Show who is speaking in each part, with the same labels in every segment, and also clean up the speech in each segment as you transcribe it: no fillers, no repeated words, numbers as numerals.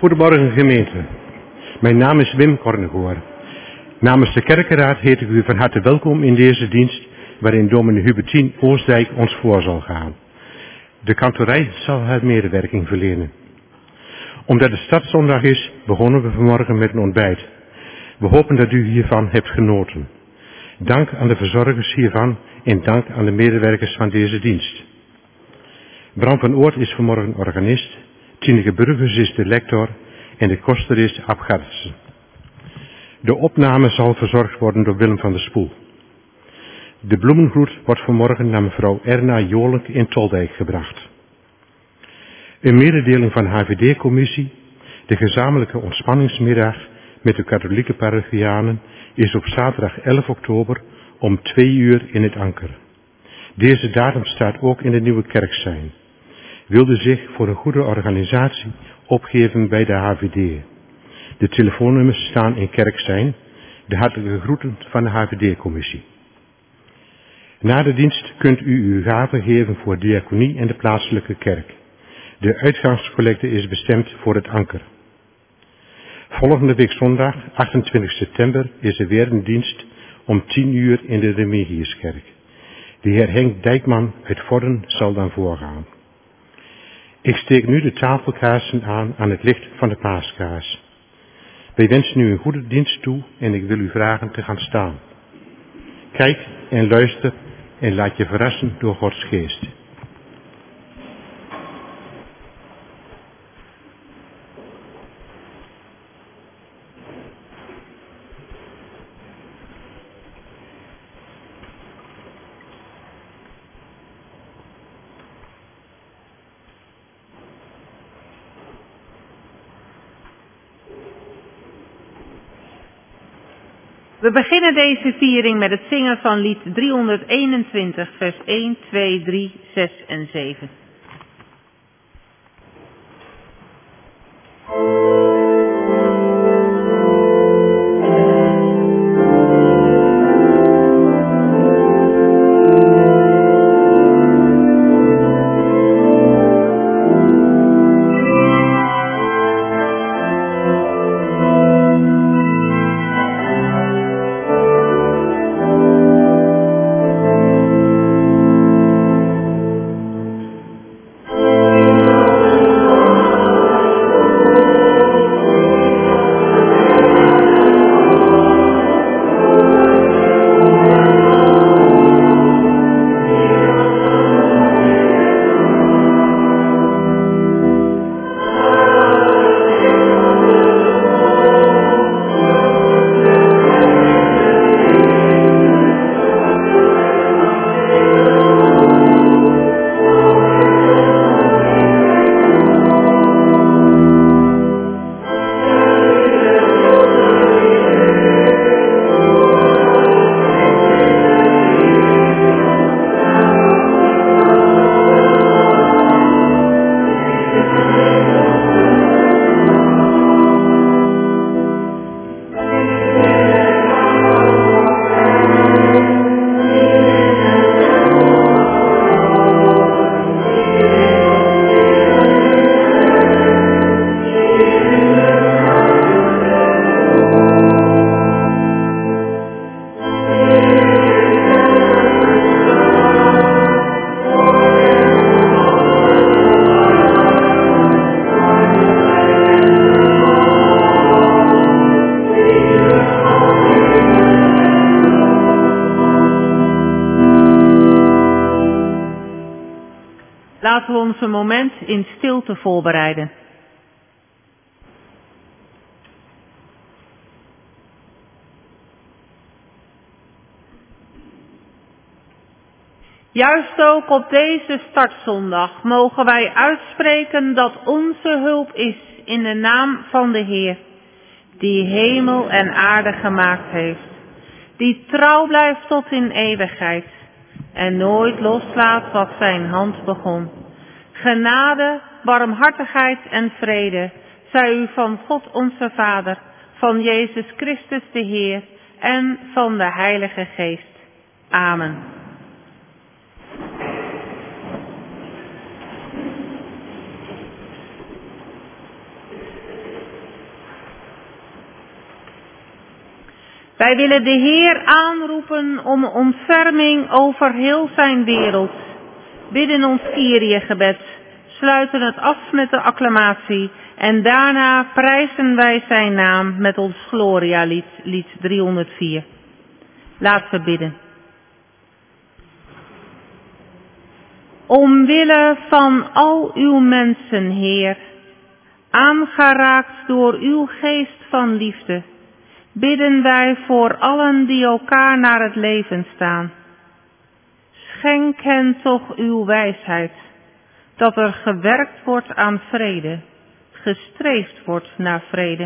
Speaker 1: Goedemorgen gemeente. Mijn naam is Wim Kornegoor. Namens de kerkenraad heet ik u van harte welkom in deze dienst waarin dominee Hubertien Oostdijk ons voor zal gaan. De kantorij zal haar medewerking verlenen. Omdat het stadszondag is, begonnen we vanmorgen met een ontbijt. We hopen dat u hiervan hebt genoten. Dank aan de verzorgers hiervan en dank aan de medewerkers van deze dienst. Bram van Oort is vanmorgen organist, Tineke Burgers is de lector en de koster is Ab Gartsen. De opname zal verzorgd worden door Willem van der Spoel. De bloemengroet wordt vanmorgen naar mevrouw Erna Jolink in Toldijk gebracht. Een mededeling van HVD-commissie, de gezamenlijke ontspanningsmiddag met de katholieke parochianen is op zaterdag 11 oktober om 2 uur in het Anker. Deze datum staat ook in de nieuwe kerksein. Wilde zich voor een goede organisatie opgeven bij de HVD. De telefoonnummers staan in kerksein. De hartelijke groeten van de HVD-commissie. Na de dienst kunt u uw gaven geven voor diaconie en de plaatselijke kerk. De uitgangscollecte is bestemd voor het Anker. Volgende week zondag, 28 september, is er weer een dienst om 10 uur in de Remigiuskerk. De heer Henk Dijkman uit Vorden zal dan voorgaan. Ik steek nu de tafelkaarsen aan het licht van de paaskaars. Wij wensen u een goede dienst toe en ik wil u vragen te gaan staan. Kijk en luister en laat je verrassen door Gods geest.
Speaker 2: We beginnen deze viering met het zingen van lied 321, vers 1, 2, 3, 6 en 7. Laten we ons een moment in stilte voorbereiden. Juist ook op deze startzondag mogen wij uitspreken dat onze hulp is in de naam van de Heer, die hemel en aarde gemaakt heeft, die trouw blijft tot in eeuwigheid en nooit loslaat wat zijn hand begon. Genade, barmhartigheid en vrede zij u van God onze Vader, van Jezus Christus de Heer en van de Heilige Geest. Amen. Wij willen de Heer aanroepen om ontferming over heel zijn wereld. Bidden ons Kyrie-gebed, sluiten het af met de acclamatie en daarna prijzen wij zijn naam met ons Gloria-lied, lied 304. Laten we bidden. Omwille van al uw mensen, Heer, aangeraakt door uw geest van liefde, bidden wij voor allen die elkaar naar het leven staan. Schenk hen toch uw wijsheid, dat er gewerkt wordt aan vrede, gestreefd wordt naar vrede.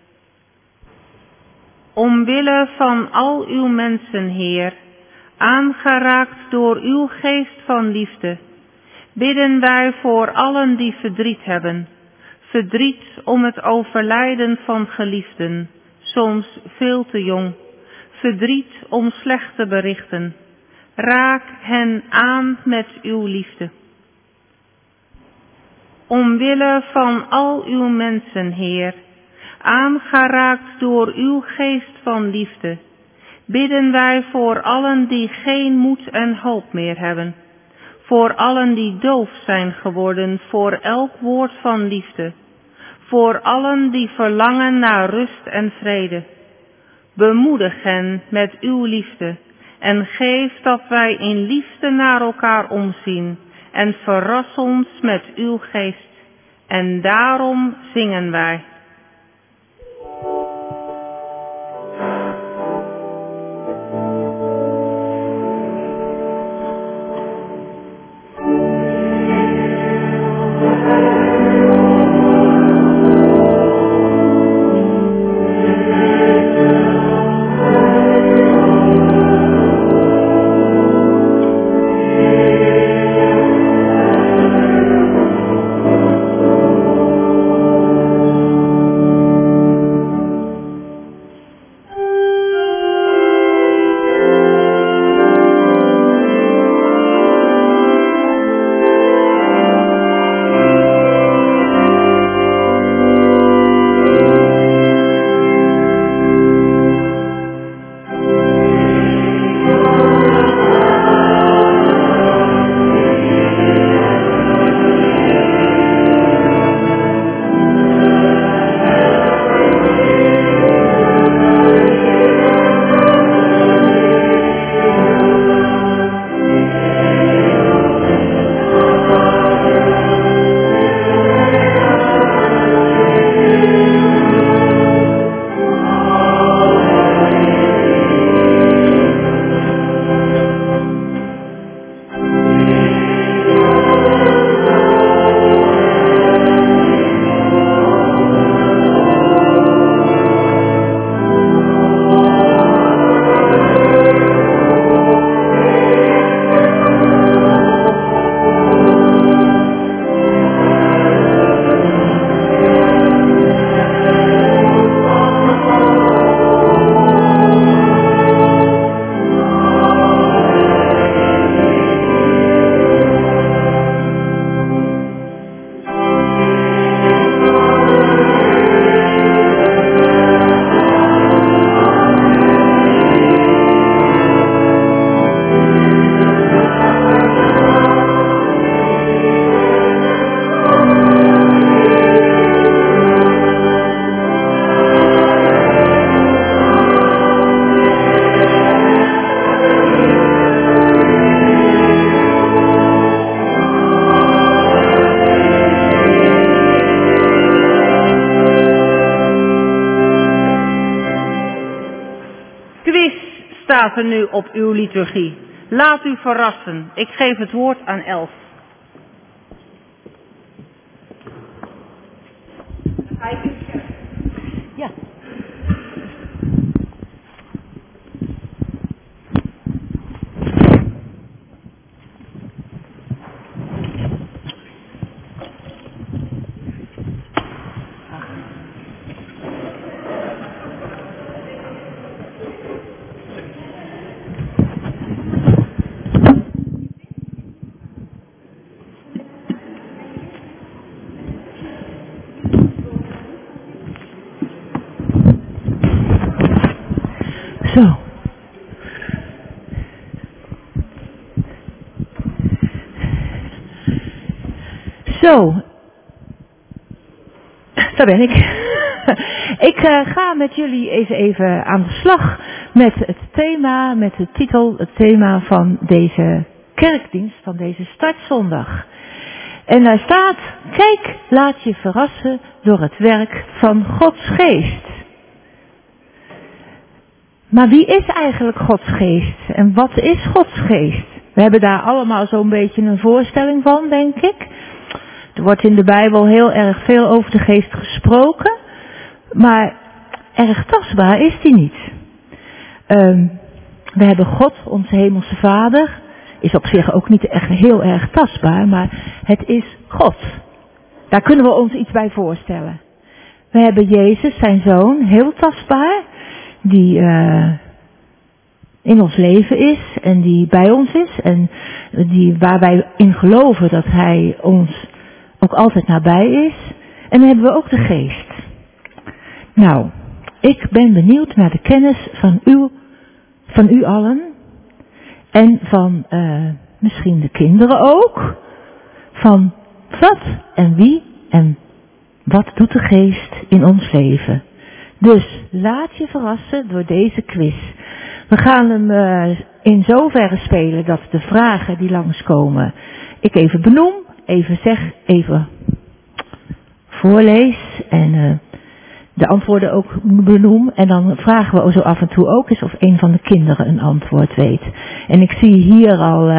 Speaker 2: Omwille van al uw mensen, Heer, aangeraakt door uw geest van liefde, bidden wij voor allen die verdriet hebben, verdriet om het overlijden van geliefden, soms veel te jong, verdriet om slechte berichten. Raak hen aan met uw liefde. Omwille van al uw mensen, Heer, aangeraakt door uw geest van liefde, bidden wij voor allen die geen moed en hoop meer hebben, voor allen die doof zijn geworden voor elk woord van liefde, voor allen die verlangen naar rust en vrede. Bemoedig hen met uw liefde en geef dat wij in liefde naar elkaar omzien en verras ons met uw geest. En daarom zingen wij. Staat er nu op uw liturgie. Laat u verrassen. Ik geef het woord aan Els. Ja.
Speaker 3: Zo. Zo. Daar ben ik. Ik ga met jullie even aan de slag met het thema, met de titel, het thema van deze kerkdienst, van deze startzondag. En daar staat, kijk, laat je verrassen door het werk van Gods geest. Maar wie is eigenlijk Gods geest? En wat is Gods geest? We hebben daar allemaal zo'n beetje een voorstelling van, denk ik. Er wordt in de Bijbel heel erg veel over de geest gesproken. Maar erg tastbaar is die niet. We hebben God, onze hemelse Vader. Is op zich ook niet echt heel erg tastbaar, maar het is God. Daar kunnen we ons iets bij voorstellen. We hebben Jezus, zijn Zoon, heel tastbaar. Die in ons leven is en die bij ons is. En waar wij in geloven dat Hij ons ook altijd nabij is. En dan hebben we ook de geest. Nou, ik ben benieuwd naar de kennis van u allen. En van misschien de kinderen ook. Van wat en wie en wat doet de geest in ons leven. Dus laat je verrassen door deze quiz. We gaan hem in zoverre spelen dat de vragen die langskomen ik even benoem, even voorlees en de antwoorden ook benoem. En dan vragen we zo af en toe ook eens of een van de kinderen een antwoord weet. En ik zie hier al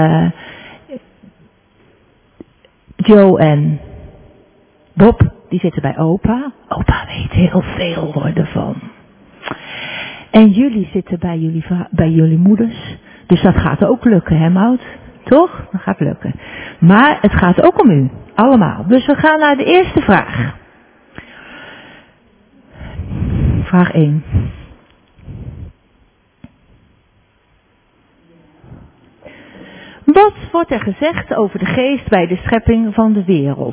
Speaker 3: Joe en Bob, die zitten bij opa. Opa weet heel veel hoor ervan. En jullie zitten bij jullie moeders. Dus dat gaat ook lukken, hè Maud? Toch? Dat gaat lukken. Maar het gaat ook om u. Allemaal. Dus we gaan naar de eerste vraag. Vraag 1. Wat wordt er gezegd over de geest bij de schepping van de wereld?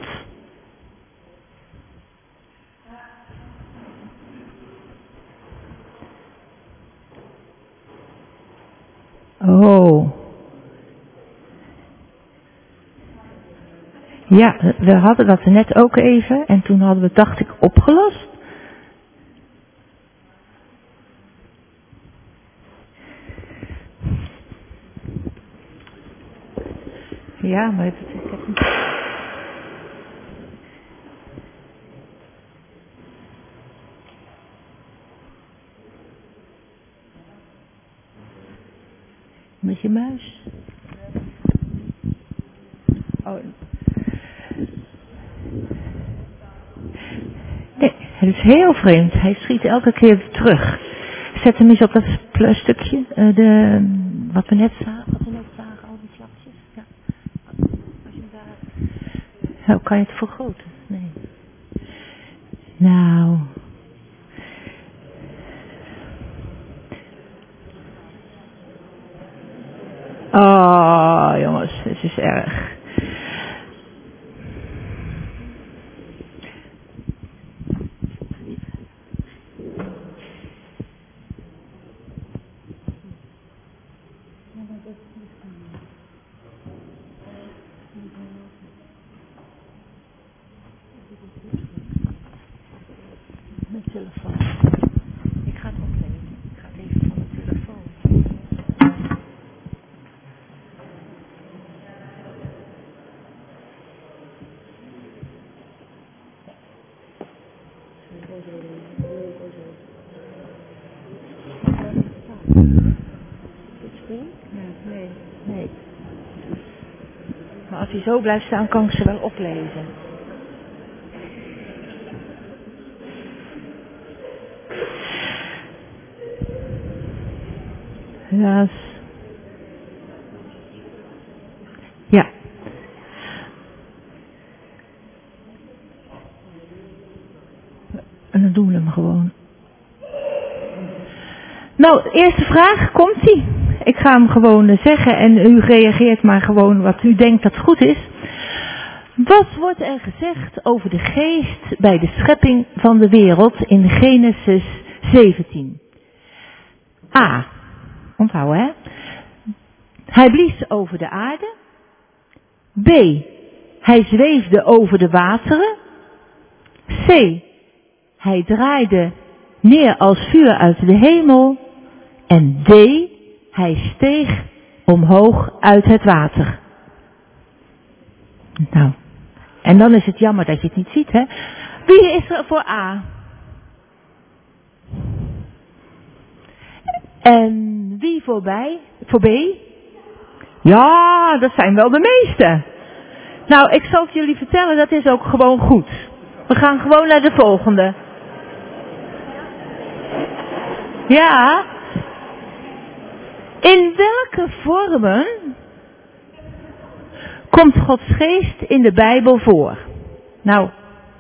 Speaker 3: Oh. Ja, we hadden dat net ook even en toen hadden we het, dacht ik, opgelost. Ja, maar ik heb niet... Met je muis. Oh. Nee, het is heel vreemd. Hij schiet elke keer weer terug. Zet hem eens op dat stukje. Wat we net zagen, al die vlakjes. Ja. Als je daar... Oh, kan je het vergroten? Nee. Nou... Oh, jongens, het is erg. Mijn telefoon. Ik ga het opnemen. Ik ga het even van mijn telefoon. Nee. Maar als hij zo blijft staan, kan ik ze wel oplezen. Helaas. Ja. En dan doen we hem gewoon. Nou, de eerste vraag, komt-ie. Ik ga hem gewoon zeggen en u reageert maar gewoon wat u denkt dat goed is. Wat wordt er gezegd over de geest bij de schepping van de wereld in Genesis 17? A. Onthouden, hè? Hij blies over de aarde. B. Hij zweefde over de wateren. C. Hij draaide neer als vuur uit de hemel. En D. Hij steeg omhoog uit het water. Nou, en dan is het jammer dat je het niet ziet, hè? Wie is er voor A? En wie voor B? Ja, dat zijn wel de meeste. Nou, ik zal het jullie vertellen, dat is ook gewoon goed. We gaan gewoon naar de volgende. Ja. In welke vormen komt Gods geest in de Bijbel voor? Nou,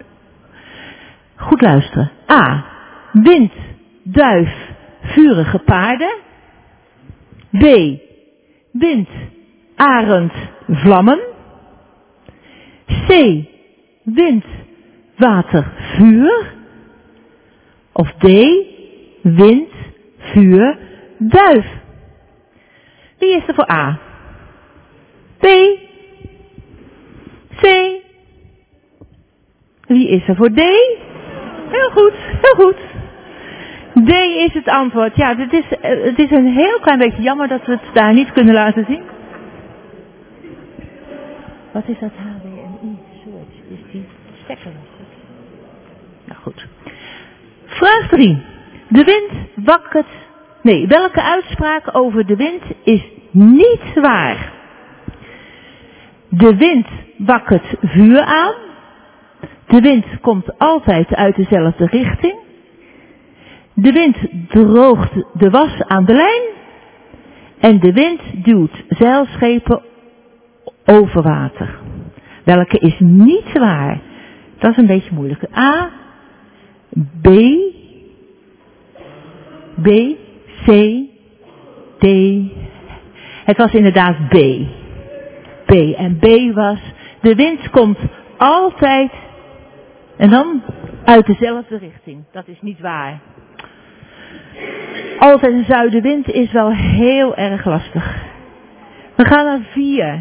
Speaker 3: goed luisteren. A. Wind, duif, vurige paarden. B. Wind, arend, vlammen. C. Wind, water, vuur. Of D. Wind, vuur, duif. Wie is er voor A? B. C. Wie is er voor D? Heel goed, heel goed. D is het antwoord. Ja, het is een heel klein beetje jammer dat we het daar niet kunnen laten zien. Wat is dat HDMI switch? Is die stekker? Nou goed. Vraag 3. De wind wakkert. Nee, welke uitspraak over de wind is niet waar? De wind wakkert vuur aan. De wind komt altijd uit dezelfde richting. De wind droogt de was aan de lijn. En de wind duwt zeilschepen over water. Welke is niet waar? Dat is een beetje moeilijk. A, B, C, D. Het was inderdaad B. B. En B was, de wind komt altijd, en dan uit dezelfde richting. Dat is niet waar. Altijd een zuidenwind is wel heel erg lastig. We gaan naar 4.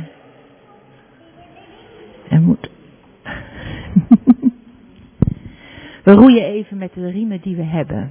Speaker 3: En moet. We roeien even met de riemen die we hebben.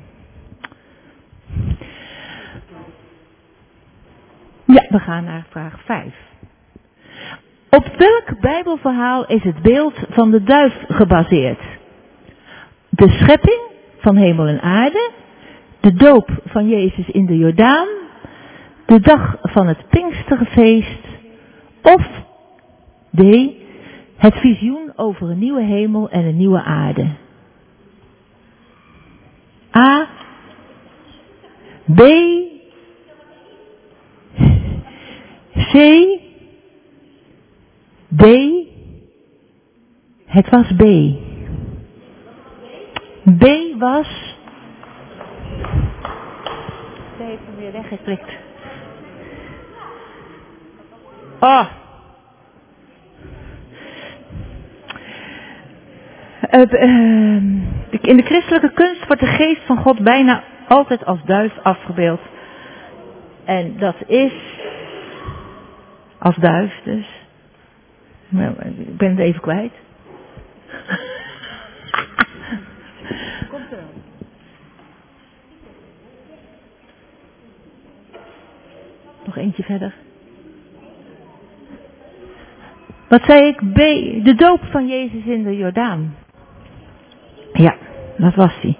Speaker 3: Ja, we gaan naar vraag 5. Op welk Bijbelverhaal is het beeld van de duif gebaseerd? De schepping van hemel en aarde, de doop van Jezus in de Jordaan, de dag van het Pinksterfeest of D. Het visioen over een nieuwe hemel en een nieuwe aarde. A. B. C. D. Het was B. B was. Ze heeft hem weer weggeklikt. Oh. In de christelijke kunst wordt de geest van God bijna altijd als duif afgebeeld. En dat is als duif dus. Nou, ik ben het even kwijt. Komt er wel. Nog eentje verder. Wat zei ik? B. De doop van Jezus in de Jordaan. Ja, dat was die.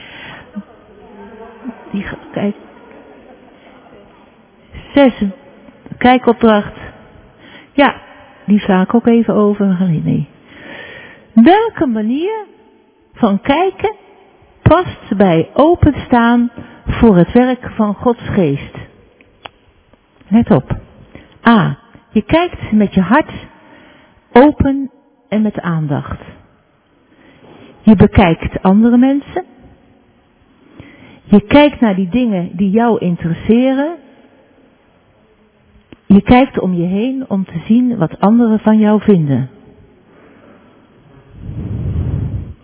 Speaker 3: Kijk. 6. Kijkopdracht. Ja, die sla ik ook even over. Nee. Welke manier van kijken past bij openstaan voor het werk van Gods geest? Let op. A. Je kijkt met je hart open en met aandacht. Je bekijkt andere mensen. Je kijkt naar die dingen die jou interesseren. Je kijkt om je heen om te zien wat anderen van jou vinden.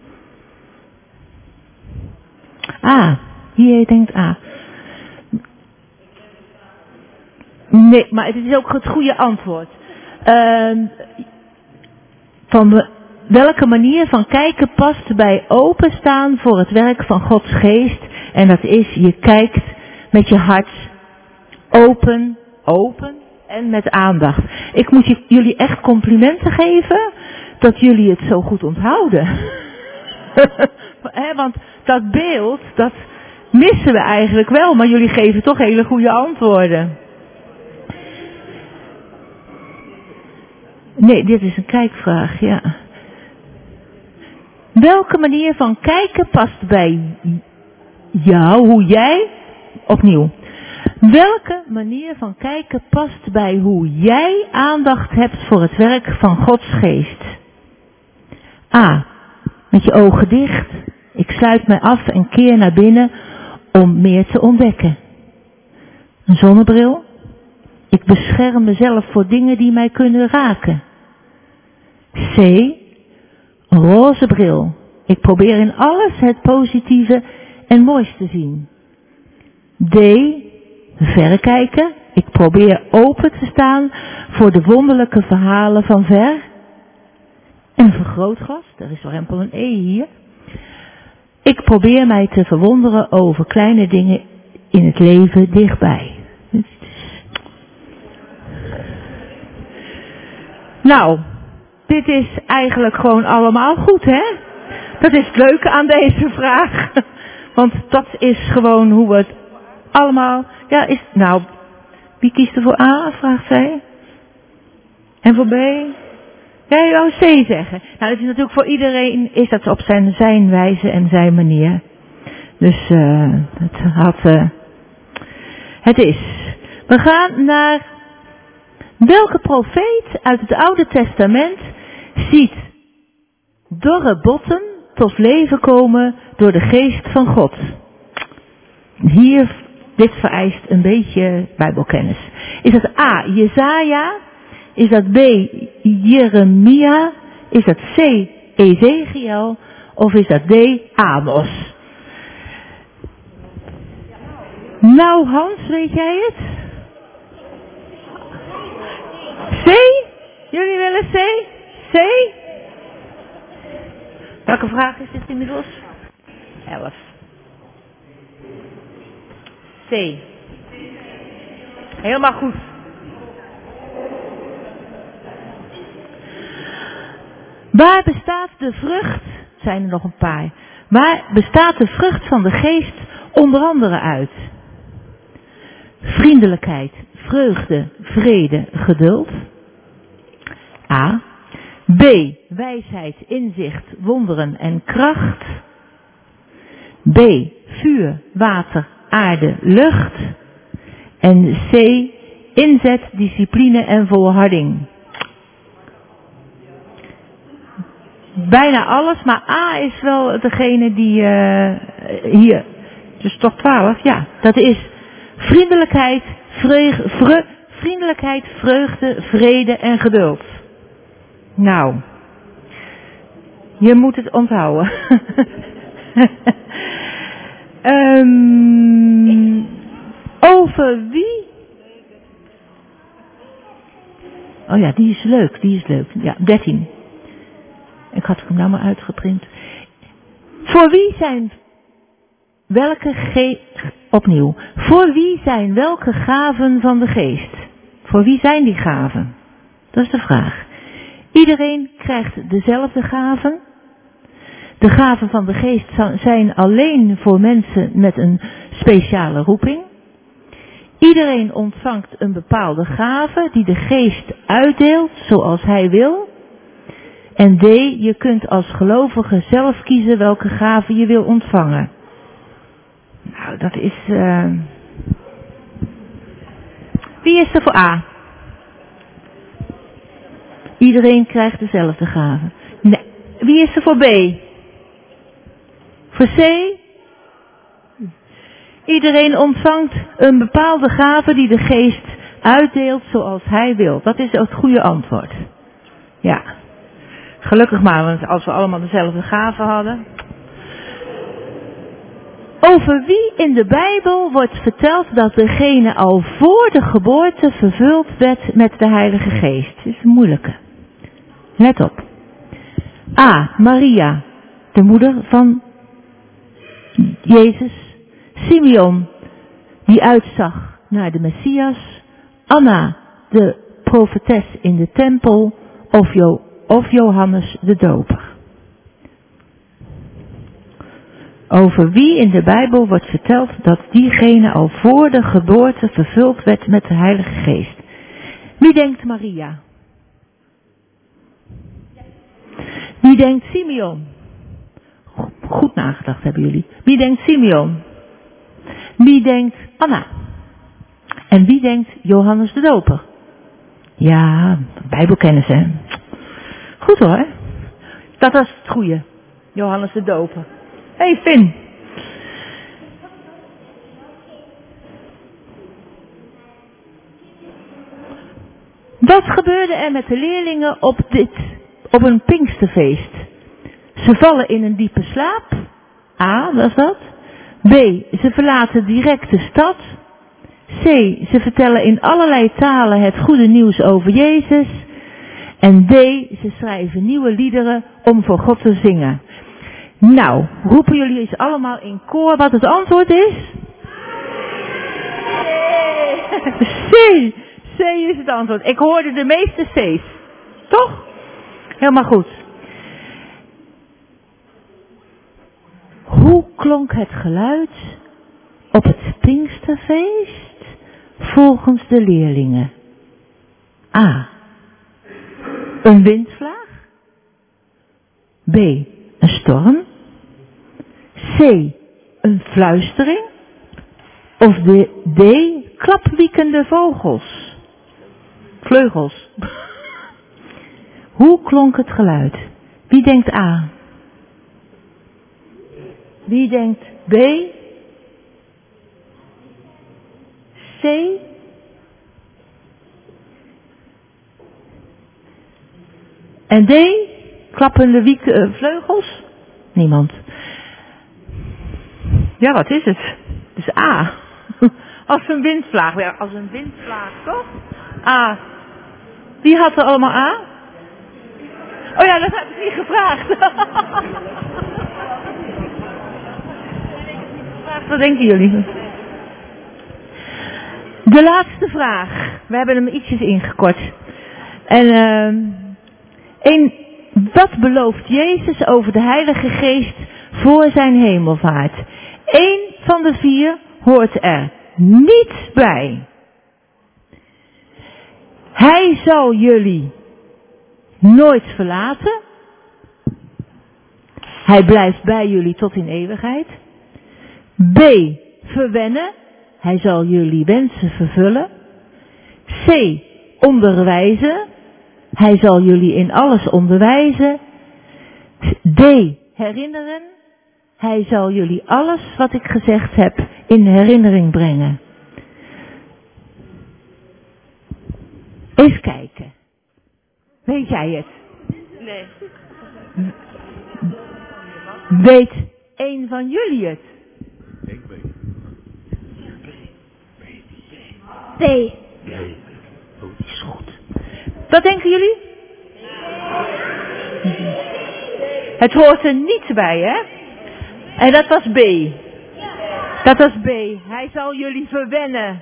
Speaker 3: A. Hier denkt A. Nee, maar het is ook het goede antwoord. Van welke manier van kijken past bij openstaan voor het werk van Gods geest? En dat is, je kijkt met je hart open en met aandacht. Ik moet jullie echt complimenten geven dat jullie het zo goed onthouden. Want dat beeld, dat missen we eigenlijk wel, maar jullie geven toch hele goede antwoorden. Nee, dit is een kijkvraag, ja. Welke manier van kijken past bij jou, hoe jij, opnieuw. Welke manier van kijken past bij hoe jij aandacht hebt voor het werk van Gods geest? A. Met je ogen dicht. Ik sluit mij af en keer naar binnen om meer te ontdekken. Een zonnebril. Ik bescherm mezelf voor dingen die mij kunnen raken. C. Een roze bril. Ik probeer in alles het positieve en moois te zien. D. Verrekijken. Ik probeer open te staan voor de wonderlijke verhalen van ver. En vergrootglas. Er is warempel een E hier. Ik probeer mij te verwonderen over kleine dingen in het leven dichtbij. Nou, dit is eigenlijk gewoon allemaal goed, hè? Dat is het leuke aan deze vraag. Want dat is gewoon hoe we het allemaal... Ja, nou, wie kiest er voor A, vraagt zij? En voor B? Jij wou C zeggen. Nou, dat is natuurlijk voor iedereen, is dat op zijn wijze en zijn manier. Dus het is. We gaan naar... Welke profeet uit het Oude Testament ziet dorre botten tot leven komen door de geest van God? Dit vereist een beetje Bijbelkennis. Is dat A, Jesaja? Is dat B, Jeremia? Is dat C, Ezekiel? Of is dat D, Amos? Nou Hans, weet jij het? C? Jullie willen C? C? Welke vraag is dit inmiddels? 11. C. Helemaal goed. Waar bestaat de vrucht? Zijn er nog een paar. Waar bestaat de vrucht van de geest onder andere uit? Vriendelijkheid, vreugde, vrede, geduld. A. B. Wijsheid, inzicht, wonderen en kracht. B. Vuur, water, aarde, lucht. En C. Inzet, discipline en volharding. Bijna alles, maar A is wel degene die hier. Dus toch 12, ja. Dat is vriendelijkheid, vreugde, vrede en geduld. Nou, je moet het onthouden. Over wie? Oh ja, die is leuk. Ja, 13. Ik had hem nou maar uitgeprint. Voor wie zijn welke gaven van de geest? Voor wie zijn die gaven? Dat is de vraag. Iedereen krijgt dezelfde gaven. De gaven van de geest zijn alleen voor mensen met een speciale roeping. Iedereen ontvangt een bepaalde gave die de geest uitdeelt zoals hij wil. En D, je kunt als gelovige zelf kiezen welke gave je wil ontvangen. Nou, dat is... Wie is er voor A? Iedereen krijgt dezelfde gave. Nee. Wie is er voor B? Voor C? Iedereen ontvangt een bepaalde gave die de geest uitdeelt zoals hij wil. Dat is het goede antwoord. Ja. Gelukkig maar, want als we allemaal dezelfde gave hadden. Over wie in de Bijbel wordt verteld dat degene al voor de geboorte vervuld werd met de Heilige Geest? Dat is een moeilijke. Let op. A. Maria, de moeder van Jezus. Simeon, die uitzag naar de Messias. Anna, de profetes in de tempel. Of Johannes de Doper. Over wie in de Bijbel wordt verteld dat diegene al voor de geboorte vervuld werd met de Heilige Geest? Wie denkt Maria? Wie denkt Simeon? Goed nagedacht hebben jullie. Wie denkt Simeon? Wie denkt Anna? En wie denkt Johannes de Doper? Ja, Bijbelkennis hè. Goed hoor. Dat was het goede. Johannes de Doper. Hey Finn. Wat gebeurde er met de leerlingen op een Pinksterfeest? Ze vallen in een diepe slaap. A, was dat. B, ze verlaten direct de stad. C, ze vertellen in allerlei talen het goede nieuws over Jezus. En D, ze schrijven nieuwe liederen om voor God te zingen. Nou, roepen jullie eens allemaal in koor wat het antwoord is? C. C is het antwoord. Ik hoorde de meeste C's. Toch? Helemaal goed. Hoe klonk het geluid op het Pinksterfeest volgens de leerlingen? A. Een windvlaag. B. Een storm. C. Een fluistering. Of D. Klapwiekende vleugels. Hoe klonk het geluid? Wie denkt A? Wie denkt B? C? En D? Klappende vleugels? Niemand. Ja, wat is het? Dus A. Als een windvlaag. Ja, als een windvlaag, toch? A. Wie had er allemaal A? Oh ja, dat heb ik niet gevraagd. Wat denken jullie? De laatste vraag. We hebben hem ietsjes ingekort. En wat belooft Jezus over de Heilige Geest voor zijn hemelvaart? 1 van de 4 hoort er niet bij. Hij zal jullie nooit verlaten. Hij blijft bij jullie tot in eeuwigheid. B. Verwennen. Hij zal jullie wensen vervullen. C. Onderwijzen. Hij zal jullie in alles onderwijzen. D. Herinneren. Hij zal jullie alles wat ik gezegd heb in herinnering brengen. Eens kijken. Weet jij het?
Speaker 2: Nee.
Speaker 3: Weet een van jullie het?
Speaker 1: Ik weet.
Speaker 3: B.
Speaker 1: Oh, die is goed.
Speaker 3: Wat denken jullie? Het hoort er niet bij, hè? En dat was B. Dat was B. Hij zal jullie verwennen.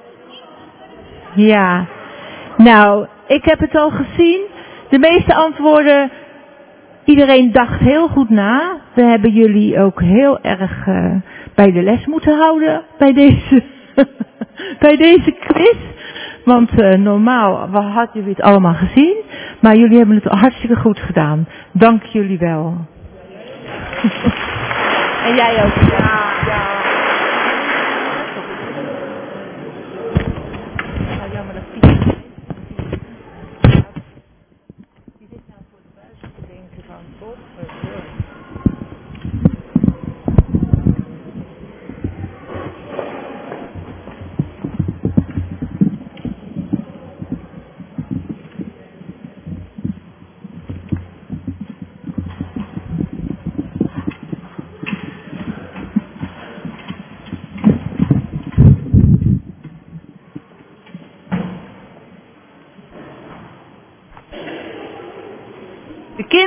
Speaker 3: Ja. Nou, ik heb het al gezien. De meeste antwoorden, iedereen dacht heel goed na. We hebben jullie ook heel erg bij de les moeten houden bij deze quiz. Want normaal hadden jullie het allemaal gezien. Maar jullie hebben het hartstikke goed gedaan. Dank jullie wel. En jij ook. Ja. Nou, jammer dat Piet. Die zit nou voor de buis te denken van God.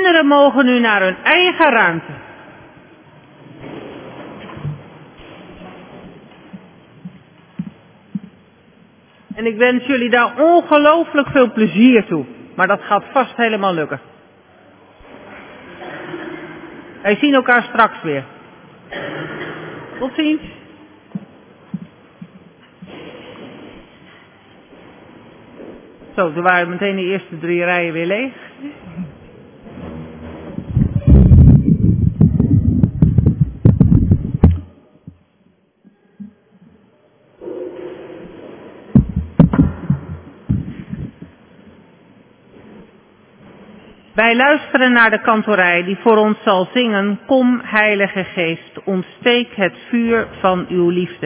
Speaker 2: kinderen mogen nu naar hun eigen ruimte. En ik wens jullie daar ongelooflijk veel plezier toe. Maar dat gaat vast helemaal lukken. Wij zien elkaar straks weer. Tot ziens. Zo, er waren meteen de eerste 3 rijen weer leeg. Wij luisteren naar de kantorij die voor ons zal zingen: Kom, Heilige Geest, ontsteek het vuur van uw liefde.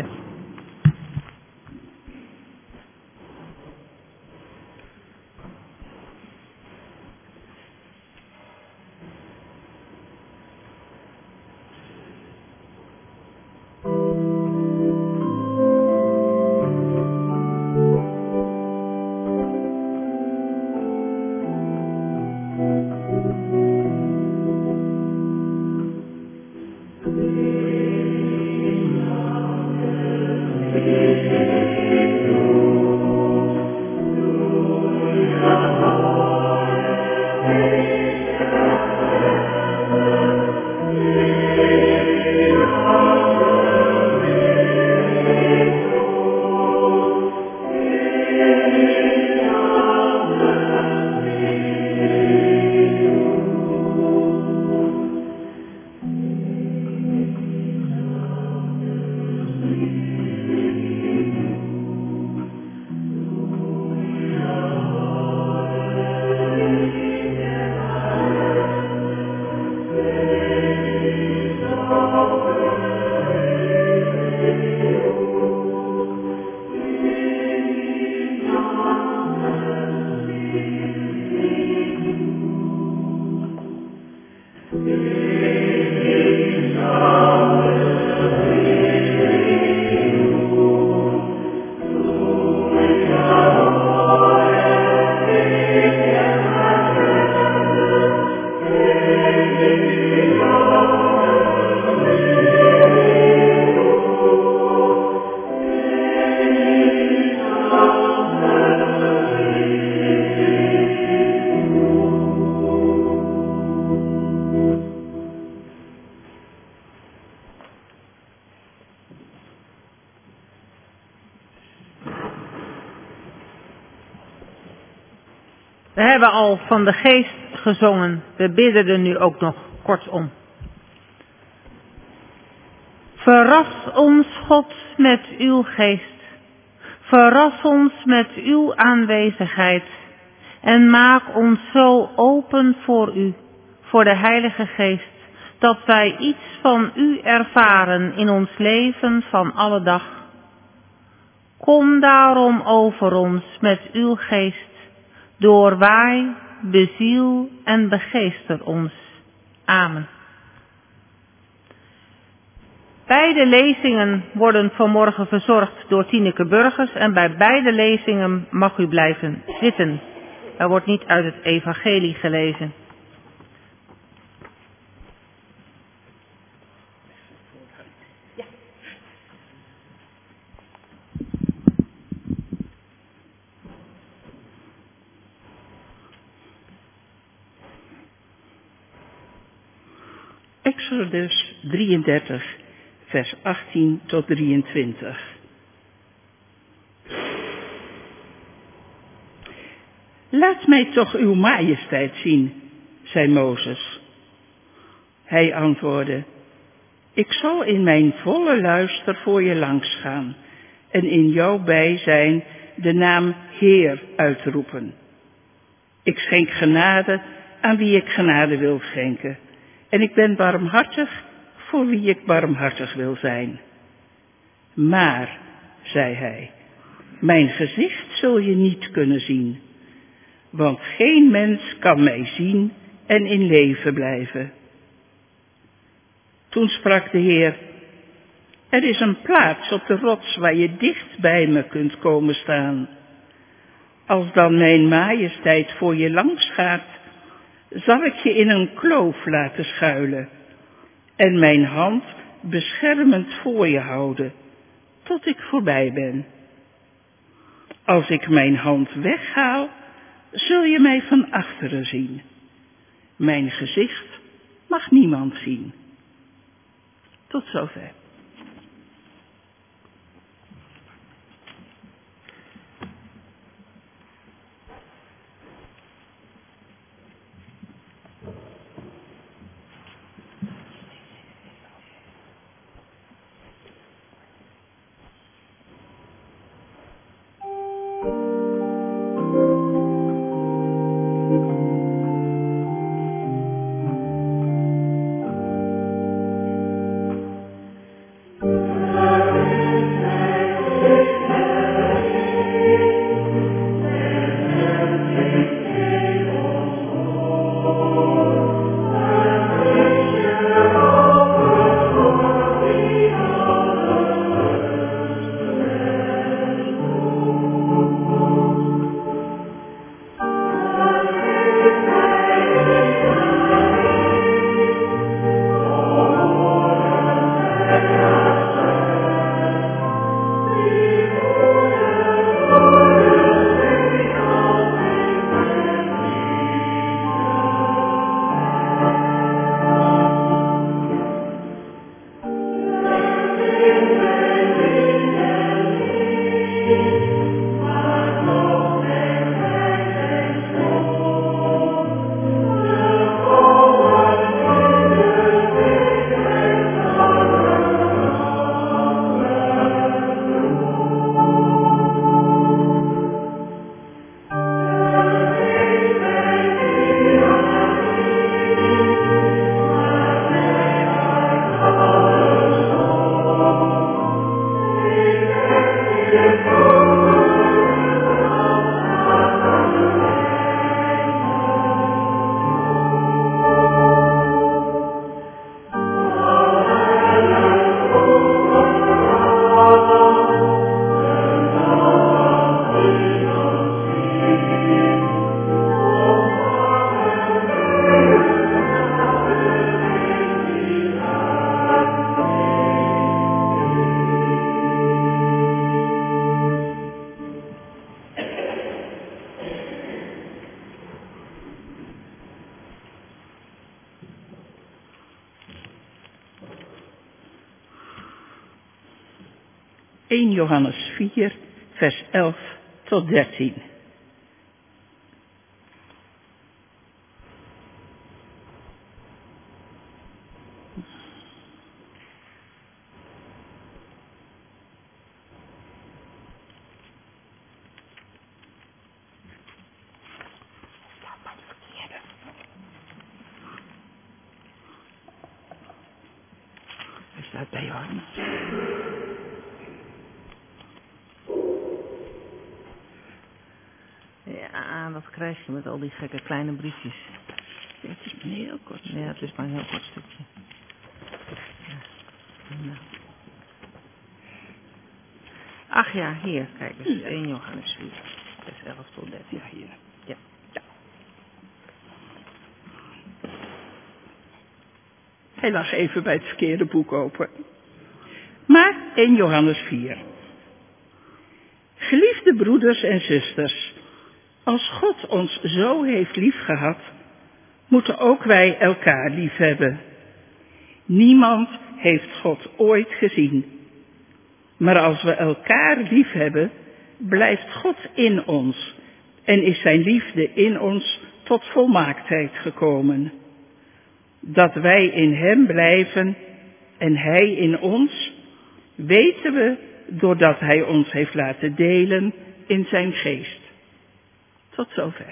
Speaker 2: We hebben al van de Geest gezongen. We bidden er nu ook nog kort om. Verras ons, God, met uw Geest. Verras ons met uw aanwezigheid. En maak ons zo open voor u, voor de Heilige Geest, dat wij iets van u ervaren in ons leven van alle dag. Kom daarom over ons met uw Geest. Doorwaai, beziel en begeester ons. Amen. Beide lezingen worden vanmorgen verzorgd door Tineke Burgers en bij beide lezingen mag u blijven zitten. Er wordt niet uit het evangelie gelezen.
Speaker 4: Exodus 33, vers 18 tot 23. Laat mij toch uw majesteit zien, zei Mozes. Hij antwoordde, ik zal in mijn volle luister voor je langsgaan en in jouw bijzijn de naam Heer uitroepen. Ik schenk genade aan wie ik genade wil schenken. En ik ben barmhartig voor wie ik barmhartig wil zijn. Maar, zei hij, mijn gezicht zul je niet kunnen zien. Want geen mens kan mij zien en in leven blijven. Toen sprak de Heer, er is een plaats op de rots waar je dicht bij me kunt komen staan. Als dan mijn majesteit voor je langs gaat, zal ik je in een kloof laten schuilen en mijn hand beschermend voor je houden, tot ik voorbij ben. Als ik mijn hand weghaal, zul je mij van achteren zien. Mijn gezicht mag niemand zien. Tot zover. Johannes 4, vers 11 tot 13. Hij staat bij Johannes.
Speaker 5: Ja, dat krijg je met al die gekke kleine briefjes.
Speaker 4: Ja, het is maar een heel kort stukje.
Speaker 5: Ja, het is maar een heel kort stukje. Ja. Nou. Ach ja, hier, kijk eens. 1 Johannes 4, vers 11 tot 13.
Speaker 4: Ja, hier.
Speaker 5: Ja.
Speaker 4: Ja. Hij lag even bij het verkeerde boek open. Maar 1 Johannes 4. Geliefde broeders en zusters, als God ons zo heeft liefgehad, moeten ook wij elkaar liefhebben. Niemand heeft God ooit gezien. Maar als we elkaar liefhebben, blijft God in ons en is zijn liefde in ons tot volmaaktheid gekomen. Dat wij in hem blijven en hij in ons, weten we doordat hij ons heeft laten delen in zijn geest. Tot zover.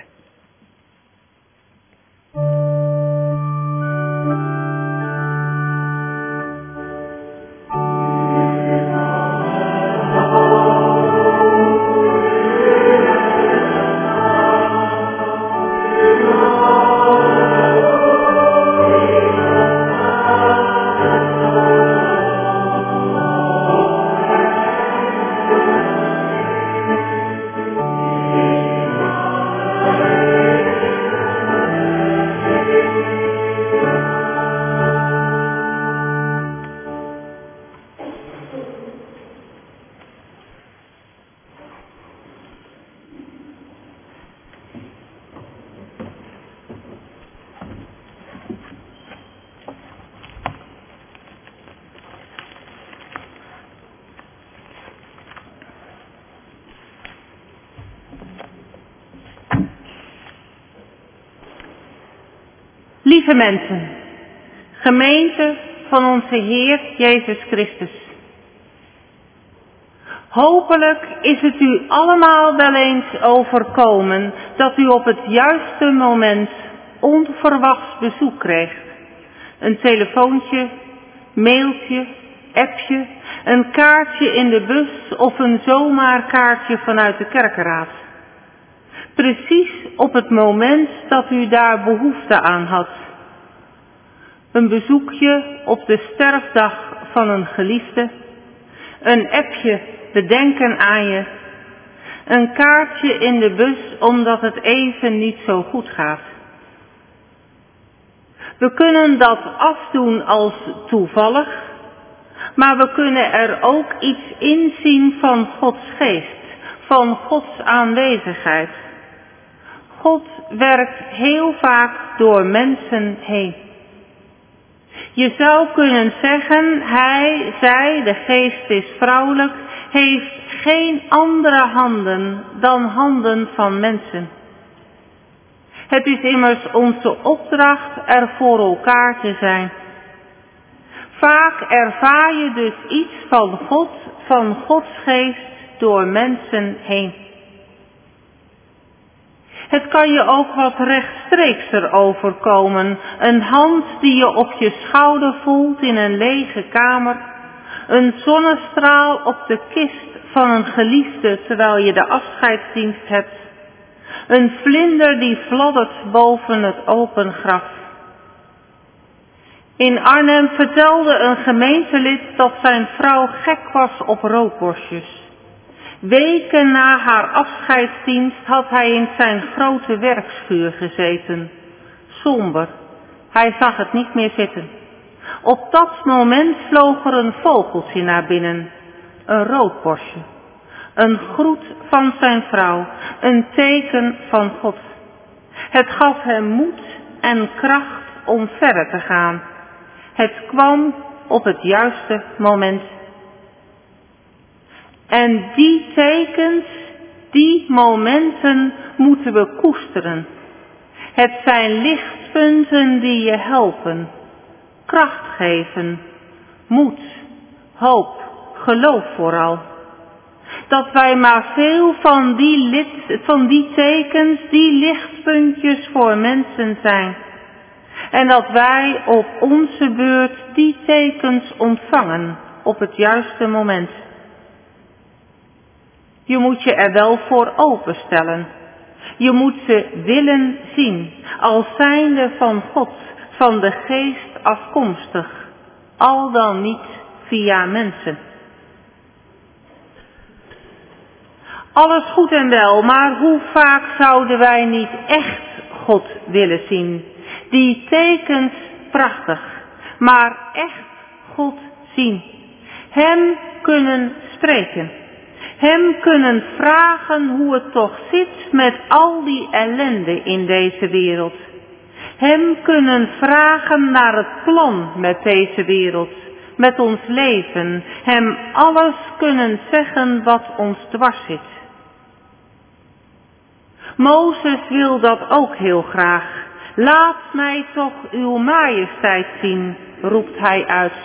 Speaker 2: Lieve mensen, gemeente van onze Heer Jezus Christus. Hopelijk is het u allemaal wel eens overkomen dat u op het juiste moment onverwachts bezoek krijgt. Een telefoontje, mailtje, appje, een kaartje in de bus of een zomaar kaartje vanuit de kerkenraad. Precies op het moment dat u daar behoefte aan had. Een bezoekje op de sterfdag van een geliefde, een appje bedenken aan je, een kaartje in de bus omdat het even niet zo goed gaat. We kunnen dat afdoen als toevallig, maar we kunnen er ook iets inzien van Gods geest, van Gods aanwezigheid. God werkt heel vaak door mensen heen. Je zou kunnen zeggen, hij, zij, de geest is vrouwelijk, heeft geen andere handen dan handen van mensen. Het is immers onze opdracht er voor elkaar te zijn. Vaak ervaar je dus iets van God, van Gods geest door mensen heen. Het kan je ook wat rechtstreekser overkomen. Een hand die je op je schouder voelt in een lege kamer. Een zonnestraal op de kist van een geliefde terwijl je de afscheidsdienst hebt. Een vlinder die fladdert boven het open graf. In Arnhem vertelde een gemeentelid dat zijn vrouw gek was op rookworstjes. Weken na haar afscheidsdienst had hij in zijn grote werkschuur gezeten. Somber. Hij zag het niet meer zitten. Op dat moment vloog er een vogeltje naar binnen. Een rookworstje. Een groet van zijn vrouw. Een teken van God. Het gaf hem moed en kracht om verder te gaan. Het kwam op het juiste moment. En die tekens, die momenten moeten we koesteren. Het zijn lichtpunten die je helpen, kracht geven, moed, hoop, geloof vooral. Dat wij maar veel van die tekens, die lichtpuntjes voor mensen zijn. En dat wij op onze beurt die tekens ontvangen op het juiste moment. Je moet je er wel voor openstellen. Je moet ze willen zien, als zijnde van God, van de geest afkomstig, al dan niet via mensen. Alles goed en wel, maar hoe vaak zouden wij niet echt God willen zien? Die tekens prachtig, maar echt God zien. Hem kunnen spreken. Hem kunnen vragen hoe het toch zit met al die ellende in deze wereld. Hem kunnen vragen naar het plan met deze wereld, met ons leven. Hem alles kunnen zeggen wat ons dwars zit. Mozes wil dat ook heel graag. Laat mij toch uw majesteit zien, roept hij uit.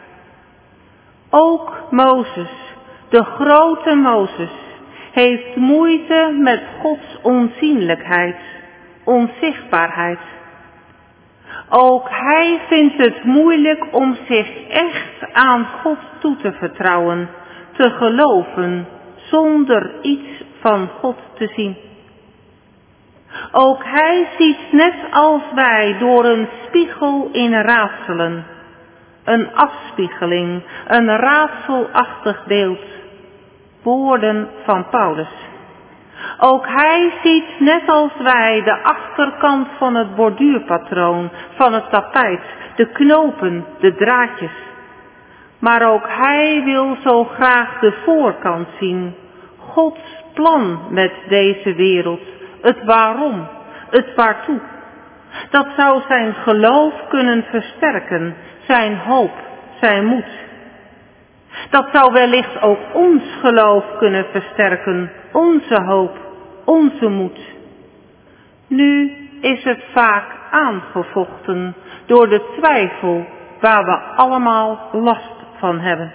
Speaker 2: Ook Mozes, de grote Mozes, heeft moeite met Gods onzienlijkheid, onzichtbaarheid. Ook hij vindt het moeilijk om zich echt aan God toe te vertrouwen, te geloven, zonder iets van God te zien. Ook hij ziet net als wij door een spiegel in raadselen. Een afspiegeling, een raadselachtig beeld. Woorden van Paulus. Ook hij ziet net als wij de achterkant van het borduurpatroon, van het tapijt, de knopen, de draadjes. Maar ook hij wil zo graag de voorkant zien. Gods plan met deze wereld. Het waarom, het waartoe. Dat zou zijn geloof kunnen versterken, zijn hoop, zijn moed. Dat zou wellicht ook ons geloof kunnen versterken, onze hoop, onze moed. Nu is het vaak aangevochten door de twijfel waar we allemaal last van hebben.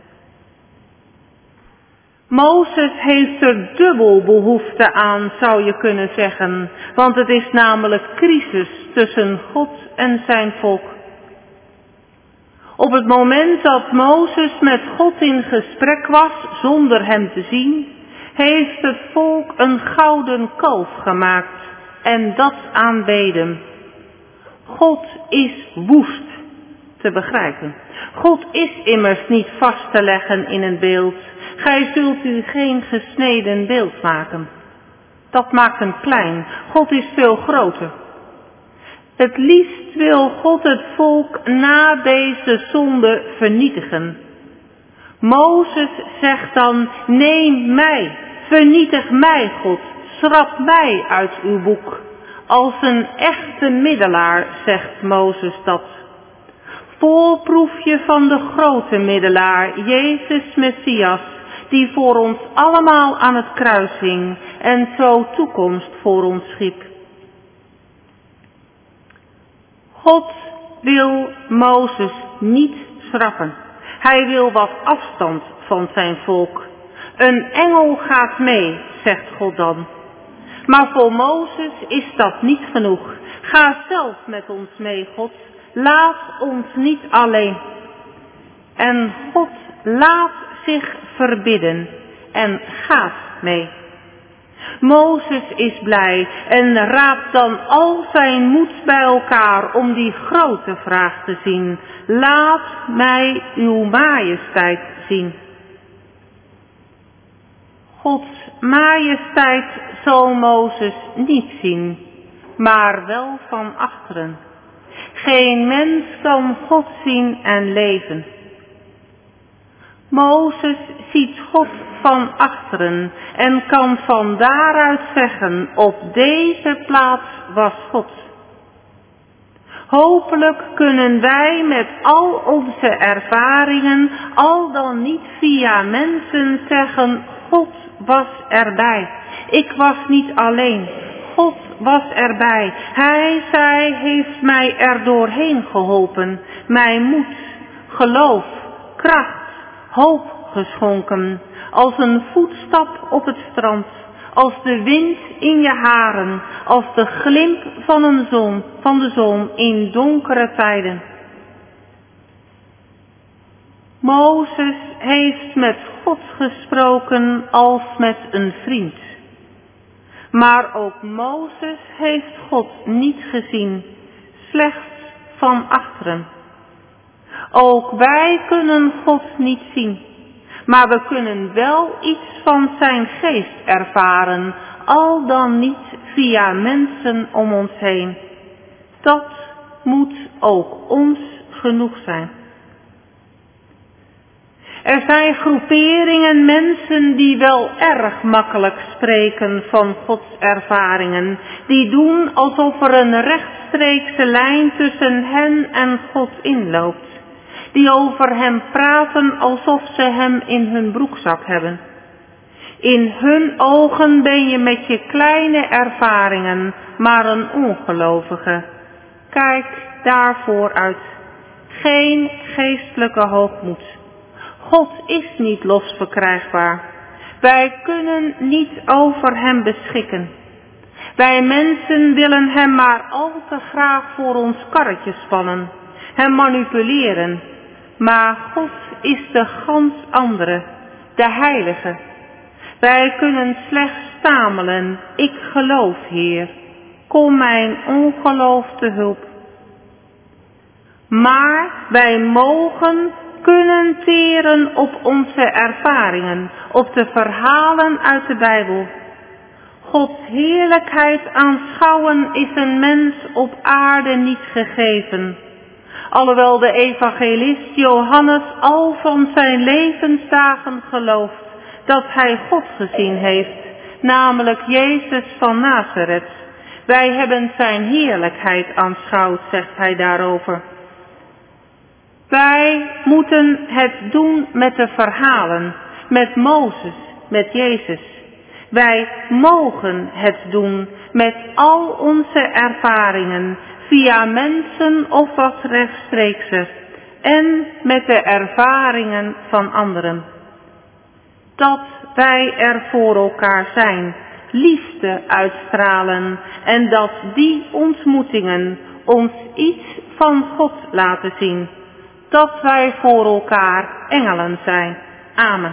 Speaker 2: Mozes heeft er dubbel behoefte aan, zou je kunnen zeggen, want het is namelijk crisis tussen God en zijn volk. Op het moment dat Mozes met God in gesprek was, zonder hem te zien, heeft het volk een gouden kalf gemaakt en dat aanbeden. God is woest te begrijpen. God is immers niet vast te leggen in een beeld. Gij zult u geen gesneden beeld maken. Dat maakt hem klein. God is veel groter. Het liefst wil God het volk na deze zonde vernietigen. Mozes zegt dan, neem mij, vernietig mij, God, schrap mij uit uw boek. Als een echte middelaar zegt Mozes dat. Voorproefje van de grote middelaar, Jezus Messias, die voor ons allemaal aan het kruis hing en zo toekomst voor ons schiep. God wil Mozes niet schrappen. Hij wil wat afstand van zijn volk. Een engel gaat mee, zegt God dan. Maar voor Mozes is dat niet genoeg. Ga zelf met ons mee, God. Laat ons niet alleen. En God laat zich verbidden en gaat mee. Mozes is blij en raapt dan al zijn moed bij elkaar om die grote vraag te zien. Laat mij uw majesteit zien. Gods majesteit zal Mozes niet zien, maar wel van achteren. Geen mens kan God zien en leven. Mozes ziet God van achteren en kan van daaruit zeggen, op deze plaats was God. Hopelijk kunnen wij met al onze ervaringen, al dan niet via mensen, zeggen, God was erbij. Ik was niet alleen. God was erbij. Zij heeft mij er doorheen geholpen. Mij moed, geloof, kracht, hoop geschonken. Als een voetstap op het strand. Als de wind in je haren. Als de glimp van de zon in donkere tijden. Mozes heeft met God gesproken als met een vriend. Maar ook Mozes heeft God niet gezien, slechts van achteren. Ook wij kunnen God niet zien, maar we kunnen wel iets van zijn geest ervaren, al dan niet via mensen om ons heen. Dat moet ook ons genoeg zijn. Er zijn groeperingen mensen die wel erg makkelijk spreken van Gods ervaringen. Die doen alsof er een rechtstreekse lijn tussen hen en God inloopt. Die over hem praten alsof ze hem in hun broekzak hebben. In hun ogen ben je met je kleine ervaringen maar een ongelovige. Kijk daarvoor uit. Geen geestelijke hoogmoed. God is niet los verkrijgbaar. Wij kunnen niet over hem beschikken. Wij mensen willen hem maar al te graag voor ons karretje spannen, hem manipuleren. Maar God is de gans andere, de heilige. Wij kunnen slechts stamelen, ik geloof, Heer, kom mijn ongeloof te hulp. Maar wij kunnen teren op onze ervaringen, op de verhalen uit de Bijbel. Gods heerlijkheid aanschouwen is een mens op aarde niet gegeven. Alhoewel de evangelist Johannes al van zijn levensdagen gelooft dat hij God gezien heeft, namelijk Jezus van Nazareth. Wij hebben zijn heerlijkheid aanschouwd, zegt hij daarover. Wij moeten het doen met de verhalen, met Mozes, met Jezus. Wij mogen het doen met al onze ervaringen, via mensen of wat rechtstreekser, en met de ervaringen van anderen. Dat wij er voor elkaar zijn, liefde uitstralen en dat die ontmoetingen ons iets van God laten zien. Dat wij voor elkaar engelen zijn. Amen.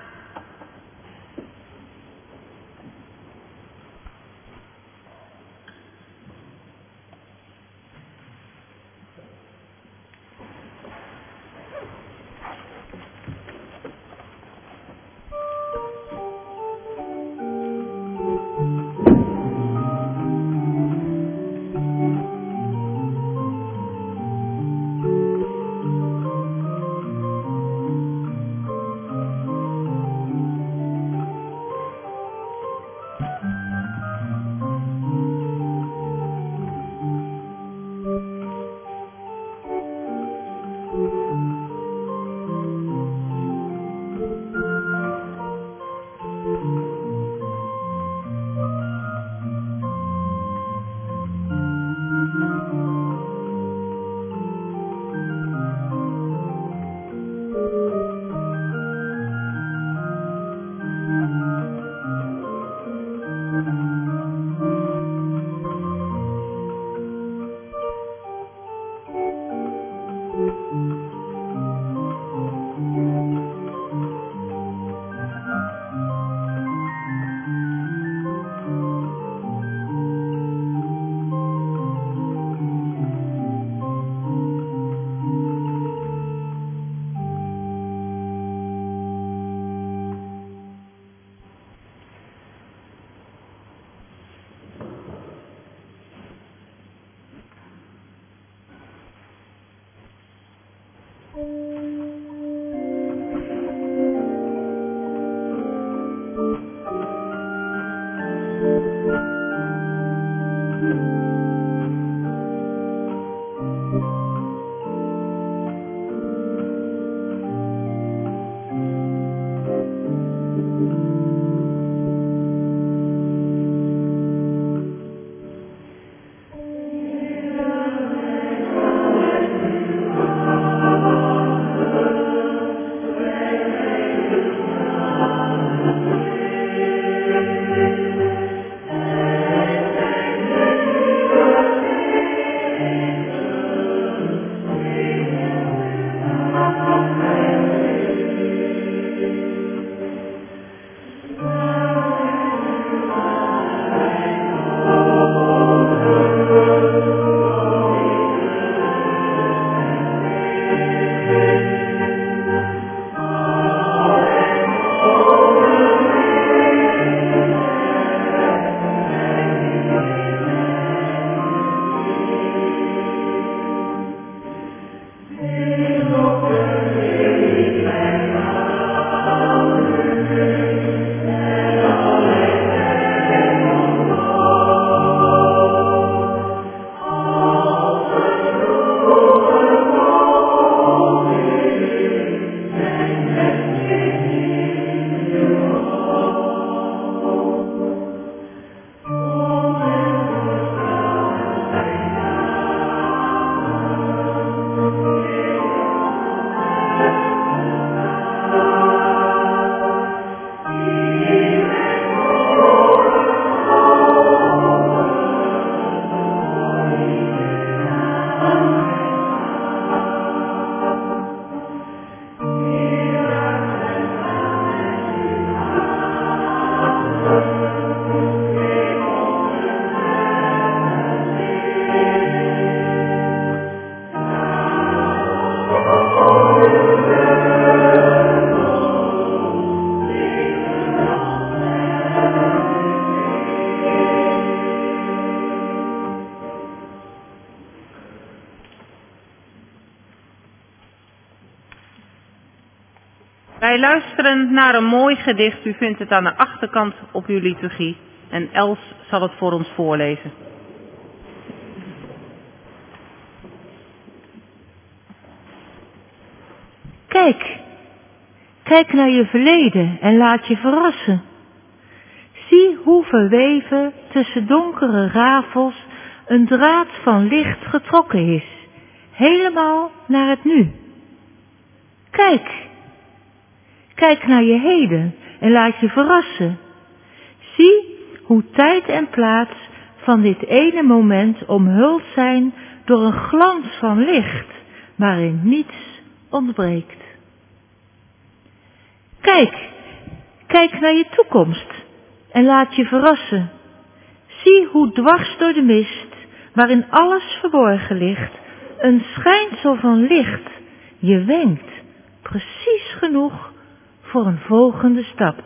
Speaker 2: Wij luisteren naar een mooi gedicht. U vindt het aan de achterkant op uw liturgie. En Els zal het voor ons voorlezen.
Speaker 3: Kijk naar je verleden en laat je verrassen. Zie hoe verweven tussen donkere rafels een draad van licht getrokken is, helemaal naar het nu. Kijk naar je heden en laat je verrassen. Zie hoe tijd en plaats van dit ene moment omhuld zijn door een glans van licht, waarin niets ontbreekt. Kijk naar je toekomst en laat je verrassen. Zie hoe dwars door de mist, waarin alles verborgen ligt, een schijnsel van licht je wenkt, precies genoeg voor een volgende stap.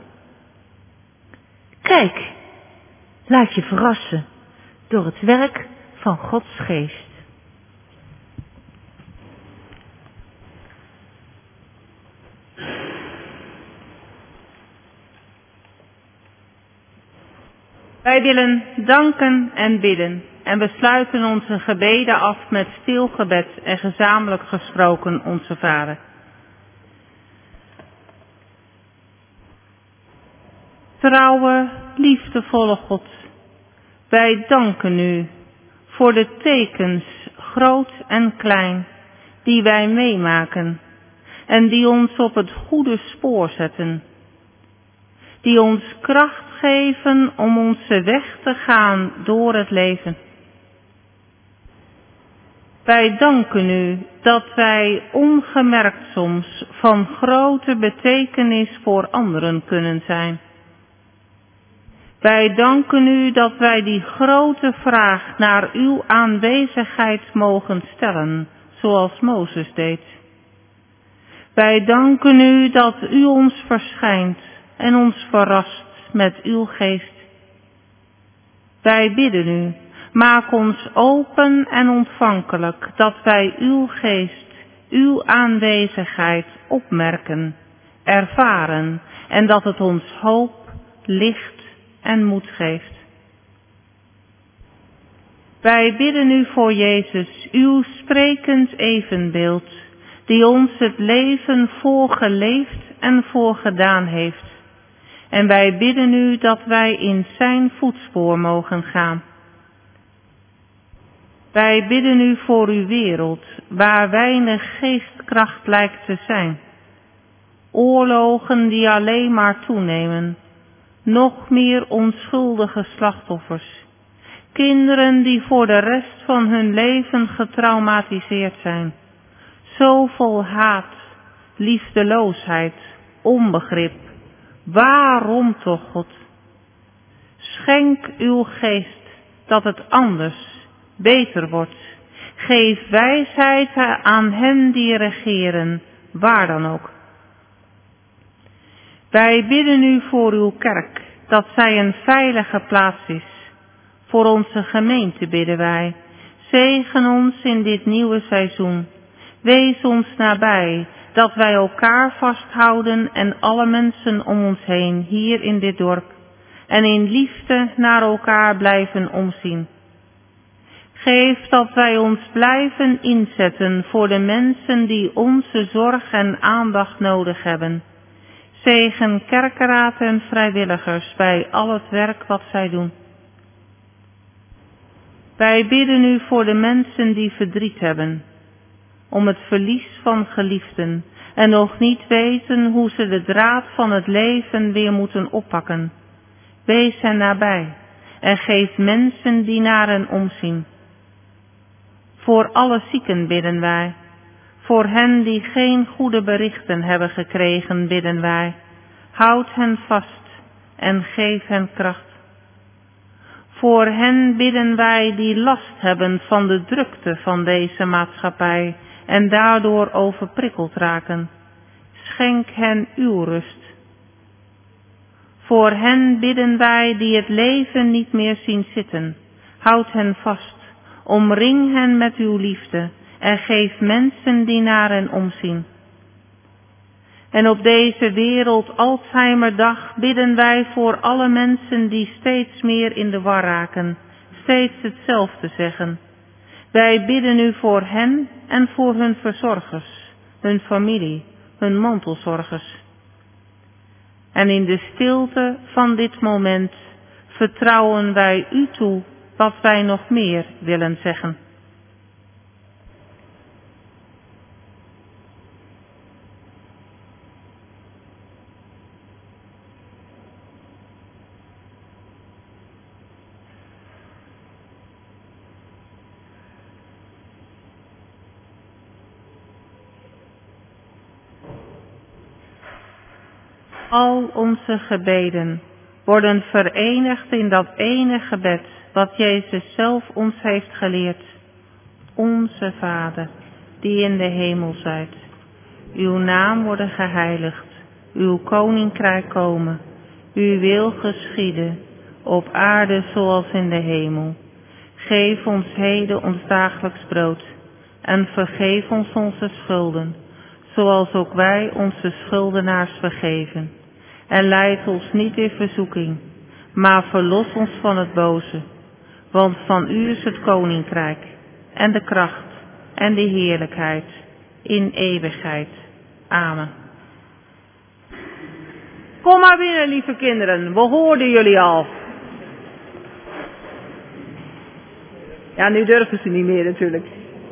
Speaker 3: Laat je verrassen door het werk van Gods geest.
Speaker 2: Wij willen danken en bidden en we sluiten onze gebeden af met stil gebed en gezamenlijk gesproken onze Vader. Trouwe, liefdevolle God, wij danken u voor de tekens, groot en klein, die wij meemaken en die ons op het goede spoor zetten. Die ons kracht geven om onze weg te gaan door het leven. Wij danken u dat wij ongemerkt soms van grote betekenis voor anderen kunnen zijn. Wij danken u dat wij die grote vraag naar uw aanwezigheid mogen stellen, zoals Mozes deed. Wij danken u dat u ons verschijnt en ons verrast met uw geest. Wij bidden u, maak ons open en ontvankelijk, dat wij uw geest, uw aanwezigheid opmerken, ervaren en dat het ons hoop, licht en moed geeft. Wij bidden u voor Jezus, uw sprekend evenbeeld, die ons het leven voorgeleefd en voorgedaan heeft. En wij bidden u dat wij in zijn voetspoor mogen gaan. Wij bidden u voor uw wereld, waar weinig geestkracht lijkt te zijn. Oorlogen die alleen maar toenemen. Nog meer onschuldige slachtoffers. Kinderen die voor de rest van hun leven getraumatiseerd zijn. Zoveel haat, liefdeloosheid, onbegrip. Waarom toch, God? Schenk uw geest dat het anders, beter wordt. Geef wijsheid aan hen die regeren, waar dan ook. Wij bidden u voor uw kerk, dat zij een veilige plaats is. Voor onze gemeente bidden wij. Zegen ons in dit nieuwe seizoen. Wees ons nabij, dat wij elkaar vasthouden en alle mensen om ons heen hier in dit dorp. En in liefde naar elkaar blijven omzien. Geef dat wij ons blijven inzetten voor de mensen die onze zorg en aandacht nodig hebben. Zegen kerkenraad en vrijwilligers bij al het werk wat zij doen. Wij bidden u voor de mensen die verdriet hebben, om het verlies van geliefden en nog niet weten hoe ze de draad van het leven weer moeten oppakken. Wees hen nabij en geef mensen die naar hen omzien. Voor alle zieken bidden wij. Voor hen die geen goede berichten hebben gekregen bidden wij. Houd hen vast en geef hen kracht. Voor hen bidden wij die last hebben van de drukte van deze maatschappij en daardoor overprikkeld raken. Schenk hen uw rust. Voor hen bidden wij die het leven niet meer zien zitten. Houd hen vast, omring hen met uw liefde en geef mensen die naar hen omzien. En op deze wereld Alzheimerdag bidden wij voor alle mensen die steeds meer in de war raken, steeds hetzelfde zeggen. Wij bidden u voor hen en voor hun verzorgers, hun familie, hun mantelzorgers. En in de stilte van dit moment vertrouwen wij u toe wat wij nog meer willen zeggen. Al onze gebeden worden verenigd in dat ene gebed wat Jezus zelf ons heeft geleerd. Onze Vader, die in de hemel zijt. Uw naam worden geheiligd, uw koninkrijk komen, uw wil geschieden, op aarde zoals in de hemel. Geef ons heden ons dagelijks brood en vergeef ons onze schulden, zoals ook wij onze schuldenaars vergeven. En leid ons niet in verzoeking, maar verlos ons van het boze. Want van u is het koninkrijk, en de kracht, en de heerlijkheid, in eeuwigheid. Amen. Kom maar binnen, lieve kinderen, we hoorden jullie al. Ja, nu durven ze niet meer natuurlijk.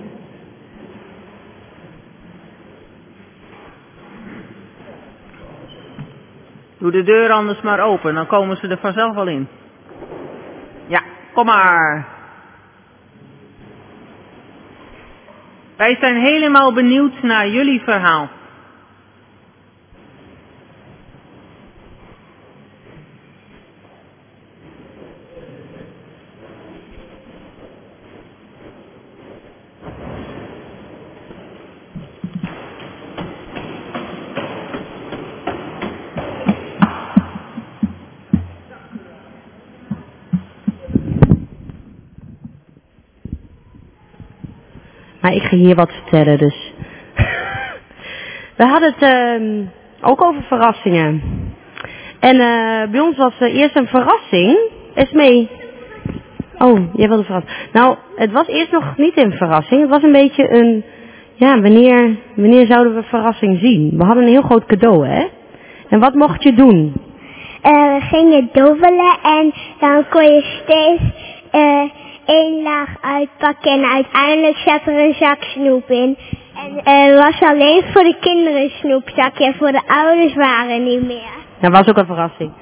Speaker 2: Doe de deur anders maar open, dan komen ze er vanzelf wel in. Ja, kom maar. Wij zijn helemaal benieuwd naar jullie verhaal.
Speaker 6: Maar ik ga hier wat vertellen dus. We hadden het ook over verrassingen. En bij ons was eerst een verrassing. Esmee. Oh, jij wilde verrassen. Nou, het was eerst nog niet een verrassing. Het was een beetje een... Ja, wanneer zouden we verrassing zien? We hadden een heel groot cadeau, hè? En wat mocht je doen?
Speaker 7: We gingen dobbelen en dan kon je steeds... één laag uitpakken en uiteindelijk zat er een zak snoep in. En het was alleen voor de kinderen een snoepzakje en voor de ouders waren niet meer.
Speaker 6: Dat was ook een verrassing.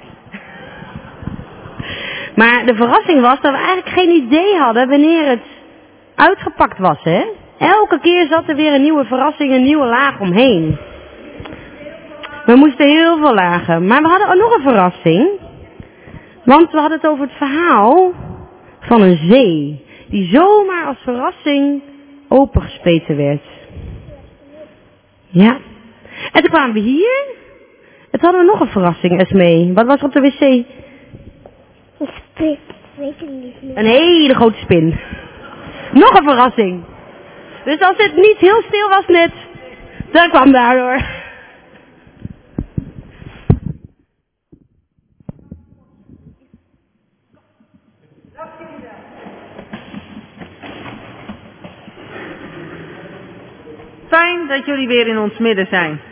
Speaker 6: Maar de verrassing was dat we eigenlijk geen idee hadden wanneer het uitgepakt was, hè? Elke keer zat er weer een nieuwe verrassing, een nieuwe laag omheen. We moesten heel veel lagen. Maar we hadden ook nog een verrassing. Want we hadden het over het verhaal... van een zee, die zomaar als verrassing opengespeten werd. Ja. En toen kwamen we hier. En toen hadden we nog een verrassing, Esmee. Wat was er op de wc?
Speaker 7: Een spin, weet ik niet meer.
Speaker 6: Een hele grote spin. Nog een verrassing. Dus als het niet heel stil was net, dan kwam daardoor.
Speaker 2: Fijn dat jullie weer in ons midden zijn.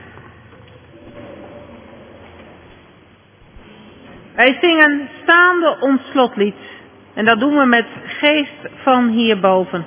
Speaker 2: Wij zingen staande ons slotlied. En dat doen we met Geest van hierboven.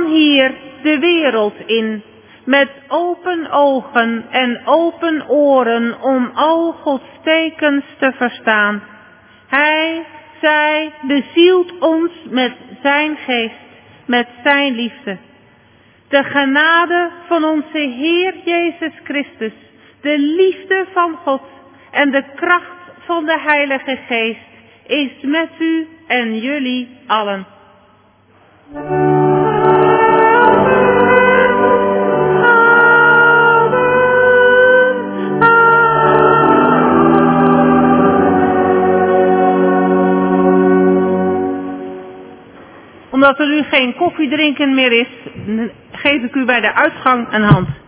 Speaker 2: hier de wereld in, met open ogen en open oren om al Gods tekens te verstaan. Hij, zij bezielt ons met zijn geest, met zijn liefde. De genade van onze Heer Jezus Christus, de liefde van God en de kracht van de Heilige Geest is met u en jullie allen. Omdat er nu geen koffiedrinken meer is, geef ik u bij de uitgang een hand.